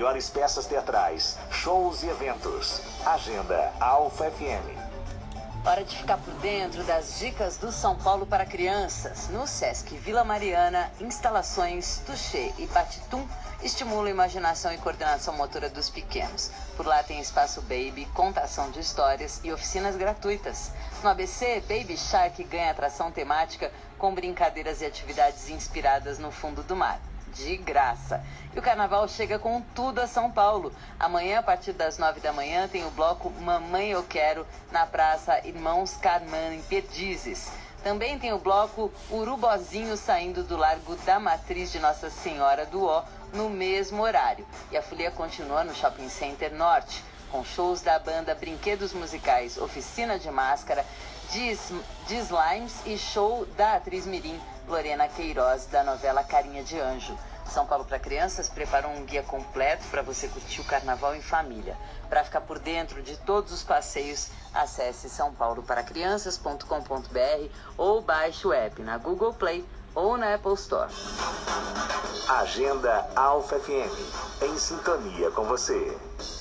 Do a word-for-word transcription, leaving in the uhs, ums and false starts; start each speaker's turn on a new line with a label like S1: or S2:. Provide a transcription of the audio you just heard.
S1: melhores peças teatrais, shows e eventos. Agenda Alfa F M.
S2: Hora de ficar por dentro das dicas do São Paulo para crianças. No Sesc Vila Mariana, instalações Touché e Batitum estimulam a imaginação e coordenação motora dos pequenos. Por lá tem espaço baby, contação de histórias e oficinas gratuitas. No A B C, Baby Shark ganha atração temática com brincadeiras e atividades inspiradas no fundo do mar. De graça. E o carnaval chega com tudo a São Paulo. Amanhã, a partir das nove da manhã, tem o bloco Mamãe Eu Quero na Praça Irmãos Carmã, em Perdizes. Também tem o bloco Urubozinho saindo do Largo da Matriz de Nossa Senhora do Ó no mesmo horário. E a folia continua no Shopping Center Norte, com shows da banda Brinquedos Musicais, oficina de máscara, de, de slimes e show da atriz mirim Lorena Queiroz, da novela Carinha de Anjo. São Paulo para Crianças preparou um guia completo para você curtir o carnaval em família. Para ficar por dentro de todos os passeios, acesse são paulo para crianças ponto com ponto br ou baixe o app na Google Play ou na Apple Store.
S1: Agenda Alfa F M, em sintonia com você.